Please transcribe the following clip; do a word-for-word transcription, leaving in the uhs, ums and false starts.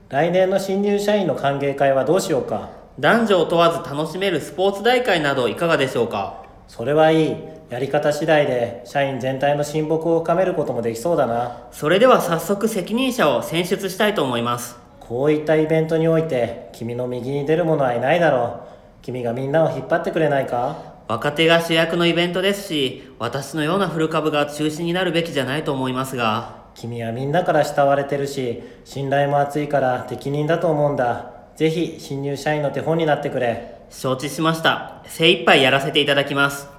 来年の新入社員の歓迎会はどうしようか。 男女を問わず楽しめるスポーツ大会などいかがでしょうか。 それはいい。やり方次第で社員全体の親睦を深めることもできそうだな。 それでは早速責任者を選出したいと思います。 こういったイベントにおいて君の右に出る者はいないだろう。君がみんなを引っ張ってくれないか。 若手が主役のイベントですし、私のような古株が中心になるべきじゃないと思いますが。 君はみんなから慕われてるし、信頼も厚いから適任だと思うんだ。ぜひ新入社員の手本になってくれ。 承知しました。精一杯やらせていただきます。